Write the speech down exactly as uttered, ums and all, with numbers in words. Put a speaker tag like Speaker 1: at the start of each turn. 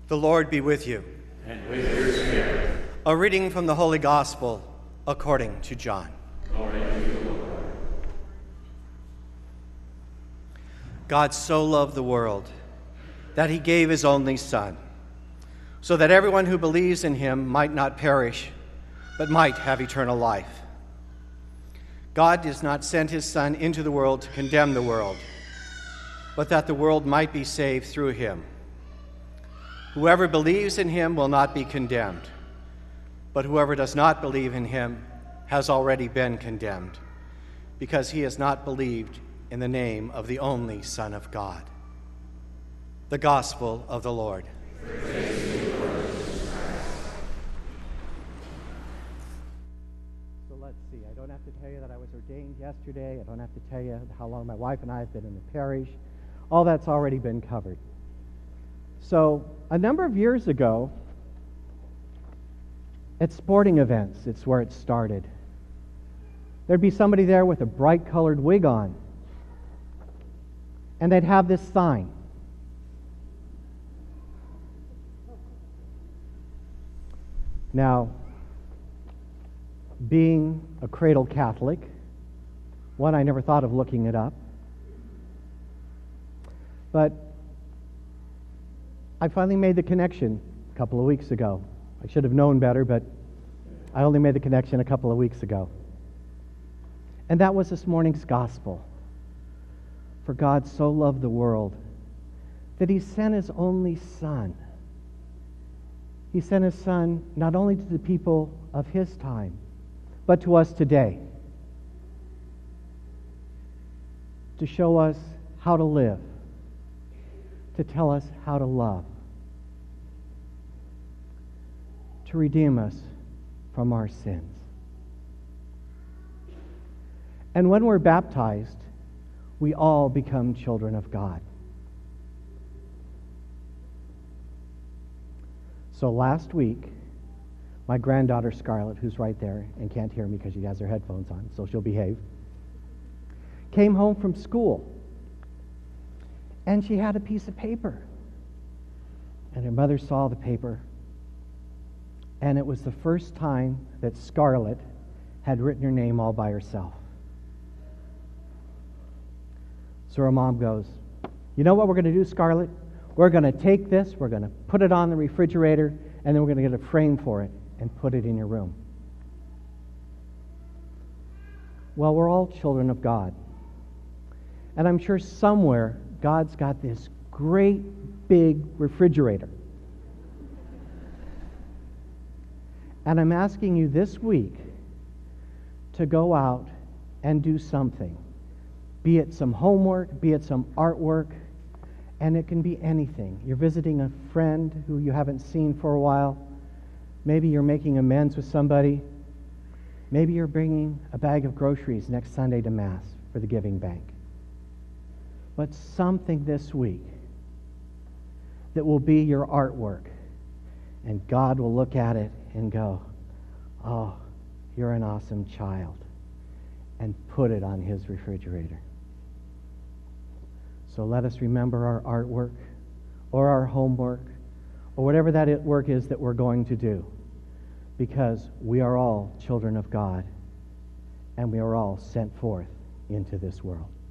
Speaker 1: The Lord be with you.
Speaker 2: And with your spirit.
Speaker 1: A reading from the Holy Gospel according to John.
Speaker 2: Glory to you, Lord.
Speaker 1: God so loved the world that he gave his only Son, so that everyone who believes in him might not perish, but might have eternal life. God does not send his Son into the world to condemn the world, but that the world might be saved through him. Whoever believes in him will not be condemned, but whoever does not believe in him has already been condemned, because he has not believed in the name of the only Son of God. The Gospel of the Lord.
Speaker 2: Praise to you, Lord Jesus Christ.
Speaker 3: So let's see, I don't have to tell you that I was ordained yesterday. I don't have to tell you how long my wife and I have been in the parish. All that's already been covered. So a number of years ago, at sporting events, it's where it started. There'd be somebody there with a bright colored wig on, and they'd have this sign. Now, being a cradle Catholic, one, I never thought of looking it up, but I finally made the connection a couple of weeks ago. I should have known better, but I only made the connection a couple of weeks ago. And that was this morning's gospel. For God so loved the world that he sent his only Son. He sent his Son not only to the people of his time, but to us today, to show us how to live, to tell us how to love, to redeem us from our sins. And when we're baptized, we all become children of God. So last week, my granddaughter Scarlett, who's right there and can't hear me because she has her headphones on, so she'll behave, came home from school. And she had a piece of paper. And her mother saw the paper. And it was the first time that Scarlett had written her name all by herself. So her mom goes, "You know what we're going to do, Scarlett? We're going to take this, we're going to put it on the refrigerator, and then we're going to get a frame for it and put it in your room." Well, we're all children of God. And I'm sure somewhere God's got this great big refrigerator. And I'm asking you this week to go out and do something. Be it some homework, be it some artwork, and it can be anything. You're visiting a friend who you haven't seen for a while. Maybe you're making amends with somebody. Maybe you're bringing a bag of groceries next Sunday to Mass for the Giving Bank. But something this week that will be your artwork, and God will look at it and go, "Oh, you're an awesome child," and put it on his refrigerator. So let us remember our artwork or our homework or whatever that work is that we're going to do, because we are all children of God and we are all sent forth into this world.